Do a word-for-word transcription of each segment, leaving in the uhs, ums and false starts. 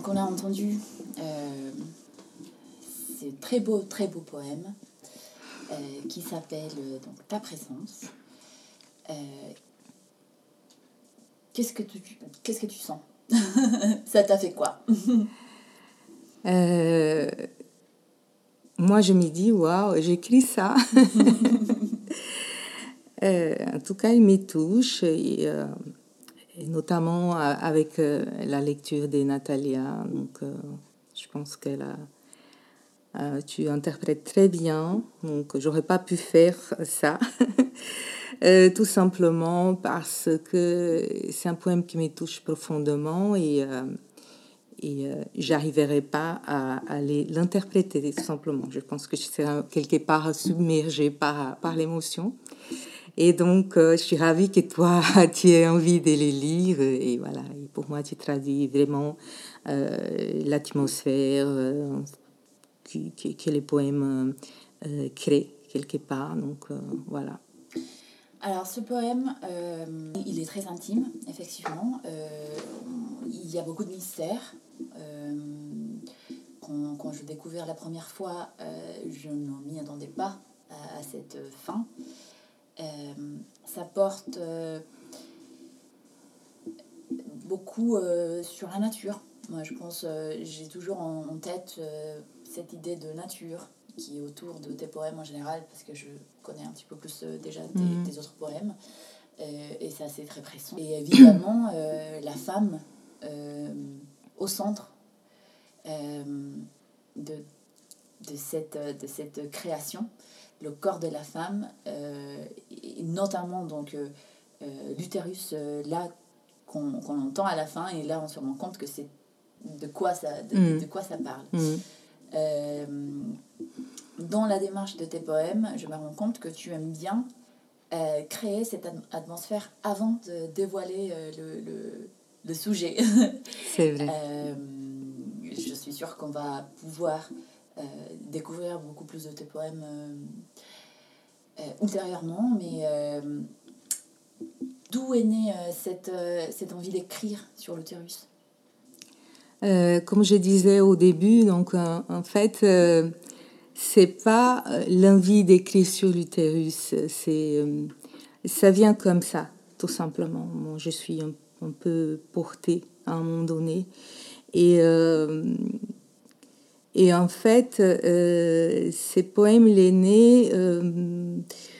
Donc on a entendu euh, ce très beau, très beau poème euh, qui s'appelle euh, donc Ta présence. Euh, qu'est-ce que tu, qu'est-ce que tu sens? Ça t'a fait quoi? euh, Moi, je me dis, waouh, j'écris ça. euh, en tout cas, il me touche, et, euh, et notamment avec euh, la lecture de Natalia. Donc, euh, je pense qu'elle a. Euh, tu interprètes très bien, donc j'aurais pas pu faire ça, euh, tout simplement parce que c'est un poème qui me touche profondément et, euh, et euh, j'arriverai pas à, à les, l'interpréter tout simplement. Je pense que je serai quelque part submergée par, par l'émotion. Et donc, euh, je suis ravie que toi, tu aies envie de les lire. Et voilà, et pour moi, tu traduis vraiment euh, l'atmosphère, euh, Que, que les poèmes euh, créent quelque part. Donc euh, voilà. Alors ce poème, euh, il est très intime, effectivement. Euh, il y a beaucoup de mystères. Euh, quand, quand je l'ai découvert la première fois, euh, je ne m'y attendais pas à, à cette fin. Euh, ça porte euh, beaucoup euh, sur la nature. Moi, je pense, euh, j'ai toujours en, en tête euh, cette idée de nature qui est autour de tes poèmes en général, parce que je connais un petit peu plus euh, déjà tes, mmh. tes autres poèmes, euh, et ça c'est très pressant. Et évidemment, euh, la femme euh, au centre euh, de, de, cette, de cette création, le corps de la femme, euh, et notamment donc euh, euh, l'utérus, euh, là qu'on, qu'on entend à la fin, et là on se rend compte que c'est de quoi ça, de, mmh. de, de quoi ça parle. Mmh. Euh, dans la démarche de tes poèmes, je me rends compte que tu aimes bien euh, créer cette atmosphère avant de dévoiler euh, le, le, le sujet. C'est vrai. euh, je suis sûre qu'on va pouvoir euh, découvrir beaucoup plus de tes poèmes euh, euh, ultérieurement, mais euh, d'où est née euh, cette, euh, cette envie d'écrire sur l'utérus? euh, Comme je disais au début, donc en, en fait... Euh, c'est pas l'envie d'écrire sur l'utérus, c'est euh, ça vient comme ça, tout simplement. Bon, je suis un, un peu portée à un moment donné, et euh, et en fait, euh, ces poèmes, il est né euh,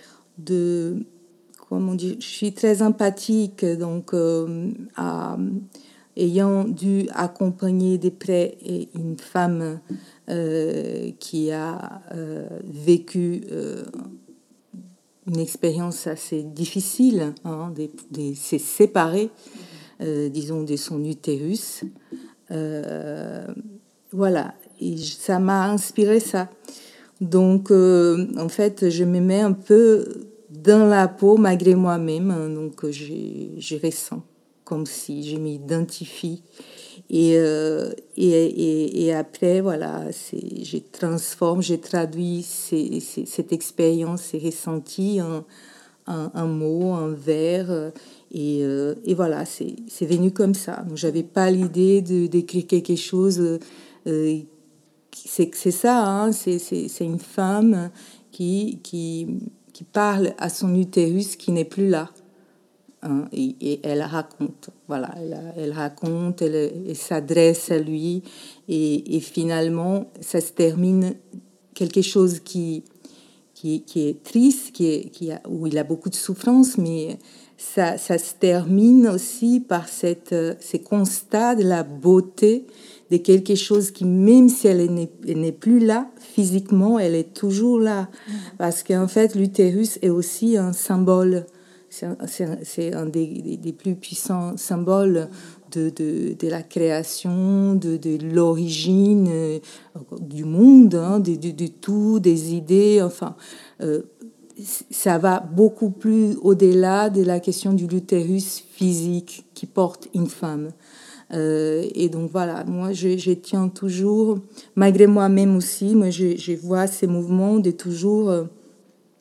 de, comment dire, je suis très empathique, donc euh, à, ayant dû accompagner de près une femme euh, qui a euh, vécu euh, une expérience assez difficile, hein, de, de se séparer, euh, disons, de son utérus. Euh, voilà, et ça m'a inspiré ça. Donc, euh, en fait, je me mets un peu dans la peau malgré moi-même, donc je, je ressens comme si je m'identifie. Et, euh, et, et, et après, voilà, c'est, je transforme, je traduis ces, ces, cette expérience, ces ressentis en, en, en mots, en vers. Et, euh, et voilà, c'est, c'est venu comme ça. Donc, je n'avais pas l'idée de, d'écrire quelque chose. Euh, c'est, c'est ça, hein, c'est, c'est, c'est une femme qui, qui, qui parle à son utérus qui n'est plus là. Hein, et, et elle raconte, voilà, elle, elle raconte, elle, elle s'adresse à lui, et, et finalement, ça se termine quelque chose qui, qui, qui est triste, qui est, qui a, où il a beaucoup de souffrance, mais ça, ça se termine aussi par cette, ces constats de la beauté de quelque chose qui, même si elle n'est, elle n'est plus là, physiquement, elle est toujours là. Mmh. Parce qu'en fait, l'utérus est aussi un symbole. C'est un, c'est un, c'est un des, des, des plus puissants symboles de, de, de la création, de, de l'origine euh, du monde, hein, de, de, de tout, des idées. Enfin, euh, ça va beaucoup plus au-delà de la question de l'utérus physique qui porte une femme. Euh, et donc voilà, moi je, je tiens toujours, malgré moi-même aussi, moi je, je vois ces mouvements de toujours euh,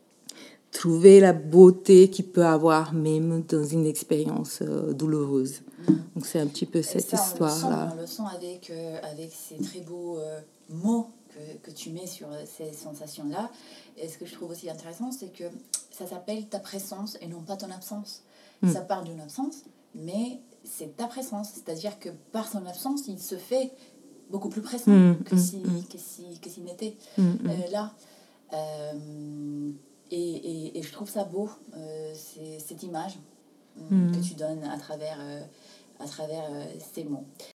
trouver la beauté qu'il peut avoir même dans une expérience euh, douloureuse. Donc c'est un petit peu cette ça, histoire-là. On le sent, on le sent avec, euh, avec ces très beaux euh, mots que, que tu mets sur ces sensations-là. Et ce que je trouve aussi intéressant, c'est que ça s'appelle ta présence et non pas ton absence. Mm. Ça parle d'une absence, mais c'est ta présence. C'est-à-dire que par son absence, il se fait beaucoup plus présent mm, que, mm, si, mm. que, si, que s'il n'était mm, euh, là. Euh, et, et, et je trouve ça beau, euh, c'est, cette image mm. que tu donnes à travers, euh, à travers euh, ces mots.